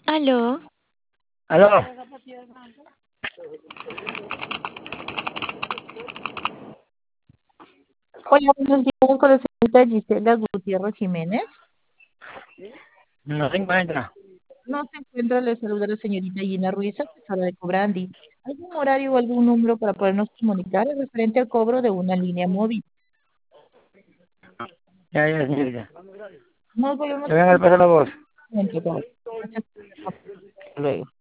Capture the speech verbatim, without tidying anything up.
Aló, Aló, Hola, buenos días con la señorita Gisela Gutiérrez Jiménez. no se encuentra. No se encuentra, le saluda la señorita Gina Ruiz, asesora de Cobrandi. ¿Algún horario o algún número para podernos comunicar referente al cobro de una línea móvil? Ya, ya, señorita. Nos volvemos Le venga a pasar la voz. a encontrar. Muchas gracias. Hasta luego.